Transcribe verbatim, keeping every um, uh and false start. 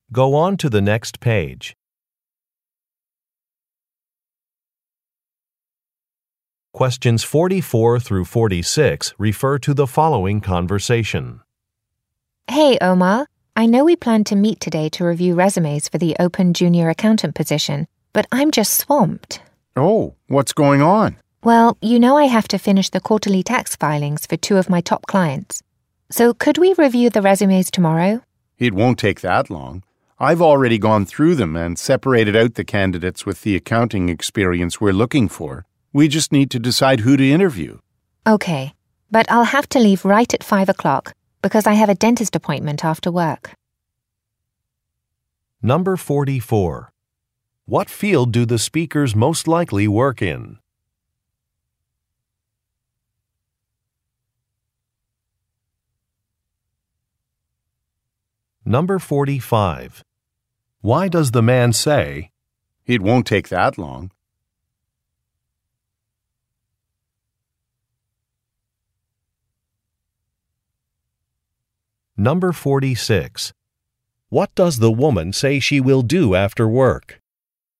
Go on to the next page. Questions forty-four through forty-six refer to the following conversation. Hey, Omar. I know we planned to meet today to review resumes for the open junior accountant position, but I'm just swamped. Oh, what's going on? Well, you know I have to finish the quarterly tax filings for two of my top clients. So could we review the resumes tomorrow? It won't take that long. I've already gone through them and separated out the candidates with the accounting experience we're looking for. We just need to decide who to interview. Okay, but I'll have to leave right at five o'clock because I have a dentist appointment after work. Number forty-four. What field do the speakers most likely work in? Number forty-five. Why does the man say, It won't take that long? Number forty-six. What does the woman say she will do after work?